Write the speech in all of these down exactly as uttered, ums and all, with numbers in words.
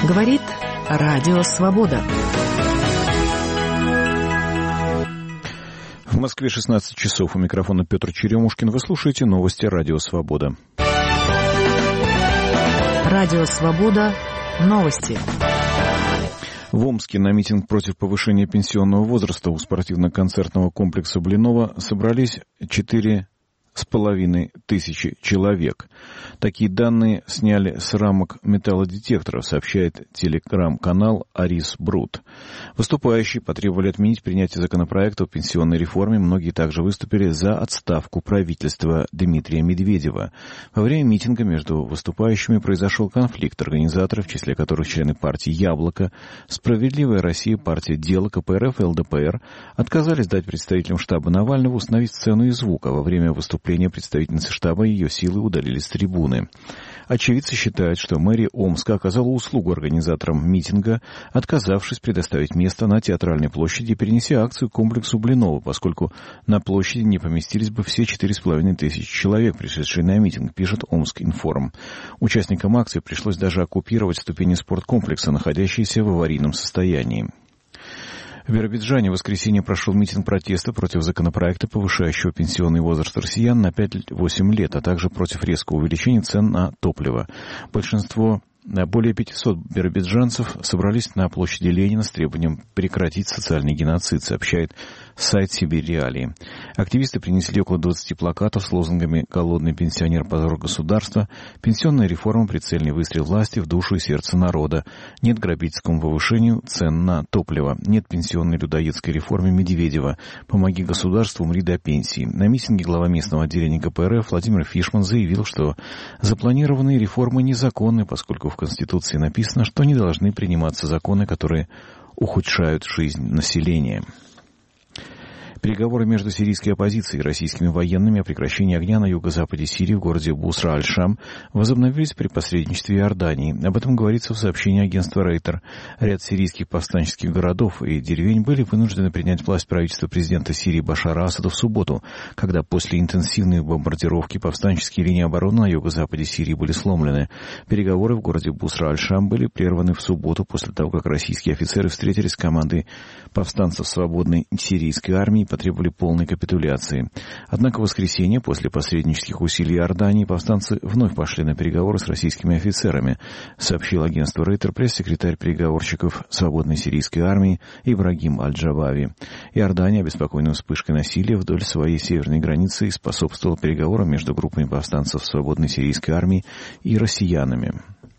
Говорит Радио Свобода. В Москве шестнадцать часов. У микрофона Петр Черемушкин. Вы слушаете новости Радио Свобода. Радио Свобода. Новости. В Омске на митинг против повышения пенсионного возраста у спортивно-концертного комплекса Блинова собрались четыре с половиной тысячи человек. Такие данные сняли с рамок металлодетекторов, сообщает телеграм-канал Арис Брут. Выступающие потребовали отменить принятие законопроекта о пенсионной реформе. Многие также выступили за отставку правительства Дмитрия Медведева. Во время митинга между выступающими произошел конфликт. Организаторы, в числе которых члены партии «Яблоко», «Справедливая Россия», партия «Дело», ка пэ эр эф и эл дэ пэ эр, отказались дать представителям штаба Навального установить сцену и звук, а во время выступления представительницы штаба ее силы удалились с трибуны. Очевидцы считают, что мэрия Омска оказала услугу организаторам митинга, отказавшись предоставить место на Театральной площади и перенеся акцию к комплексу Блинова, поскольку на площади не поместились бы все четыре с половиной тысячи человек, пришедшие на митинг, пишет Омскинформ. Участникам акции пришлось даже оккупировать ступени спорткомплекса, находящиеся в аварийном состоянии. В Биробиджане в воскресенье прошел митинг протеста против законопроекта, повышающего пенсионный возраст россиян на пять-восемь лет, а также против резкого увеличения цен на топливо. Большинство, более пятисот биробиджанцев собрались на площади Ленина с требованием прекратить социальный геноцид, сообщает сайт Сибирь Реалии. Активисты принесли около двадцати плакатов с лозунгами «Голодный пенсионер – позор государства», «Пенсионная реформа – прицельный выстрел власти в душу и сердце народа», «Нет грабительскому повышению цен на топливо», «Нет пенсионной людоедской реформе Медведева», «Помоги государству, умри до пенсии». На митинге глава местного отделения ка пэ эр эф Владимир Фишман заявил, что запланированные реформы незаконны, поскольку в Конституции написано, что не должны приниматься законы, которые ухудшают жизнь населения. Переговоры между сирийской оппозицией и российскими военными о прекращении огня на юго-западе Сирии в городе Бусра-аль-Шам возобновились при посредничестве Иордании. Об этом говорится в сообщении агентства Рейтер. Ряд сирийских повстанческих городов и деревень были вынуждены принять власть правительства президента Сирии Башара Асада в субботу, когда после интенсивной бомбардировки повстанческие линии обороны на юго-западе Сирии были сломлены. Переговоры в городе Бусра-аль-Шам были прерваны в субботу после того, как российские офицеры встретились с командой повстанцев свободной сирийской армии и потребовали полной капитуляции. Однако в воскресенье, после посреднических усилий Иордании, повстанцы вновь пошли на переговоры с российскими офицерами, сообщил агентство Рейтер пресс-секретарь переговорщиков свободной сирийской армии Ибрагим Аль-Джавави. Иордания, обеспокоенная вспышкой насилия вдоль своей северной границы, способствовала переговорам между группами повстанцев свободной сирийской армии и россиянами.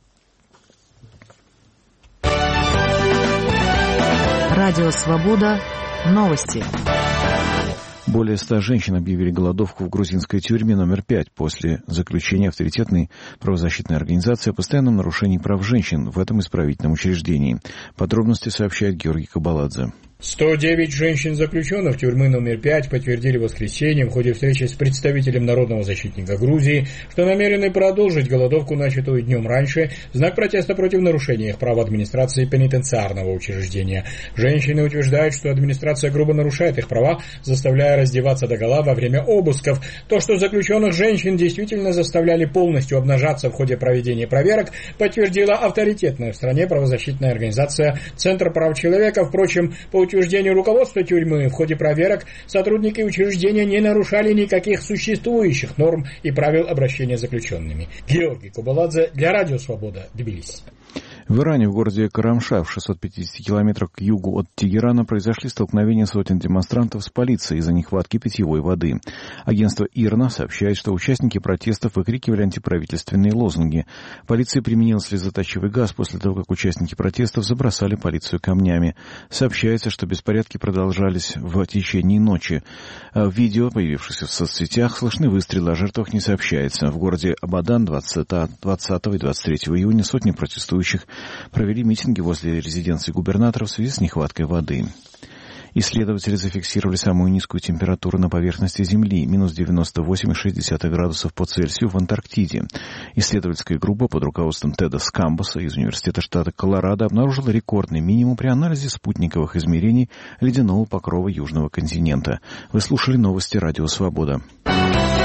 Радио Свобода. Новости. Более ста женщин объявили голодовку в грузинской тюрьме номер пять после заключения авторитетной правозащитной организации о постоянном нарушении прав женщин в этом исправительном учреждении. Подробности сообщает Георгий Кабаладзе. сто девять женщин-заключенных тюрьмы номер пять подтвердили в воскресенье в ходе встречи с представителем Народного защитника Грузии, что намерены продолжить голодовку, начатую днем раньше, в знак протеста против нарушения их прав администрации пенитенциарного учреждения. Женщины утверждают, что администрация грубо нарушает их права, заставляя раздеваться догола во время обысков. То, что заключенных женщин действительно заставляли полностью обнажаться в ходе проведения проверок, подтвердила авторитетная в стране правозащитная организация «Центр прав человека». Впрочем, по утверждению руководства тюрьмы, в ходе проверок сотрудники учреждения не нарушали никаких существующих норм и правил обращения с заключенными. Георгий Кабаладзе для Радио Свобода, Тбилиси. В Иране, в городе Карамша, в шестистах пятидесяти километрах к югу от Тегерана, произошли столкновения сотен демонстрантов с полицией из-за нехватки питьевой воды. Агентство ИРНА сообщает, что участники протестов выкрикивали антиправительственные лозунги. Полиция применила слезоточивый газ после того, как участники протестов забросали полицию камнями. Сообщается, что беспорядки продолжались в течение ночи. В видео, появившихся в соцсетях, слышны выстрелы, о жертвах не сообщается. В городе Абадан двадцатого и двадцать третьего июня сотни протестующих провели митинги возле резиденции губернатора в связи с нехваткой воды. Исследователи зафиксировали самую низкую температуру на поверхности Земли – минус девяносто восемь целых шесть десятых градусов по Цельсию в Антарктиде. Исследовательская группа под руководством Теда Скамбоса из Университета штата Колорадо обнаружила рекордный минимум при анализе спутниковых измерений ледяного покрова Южного континента. Вы слушали новости Радио Свобода.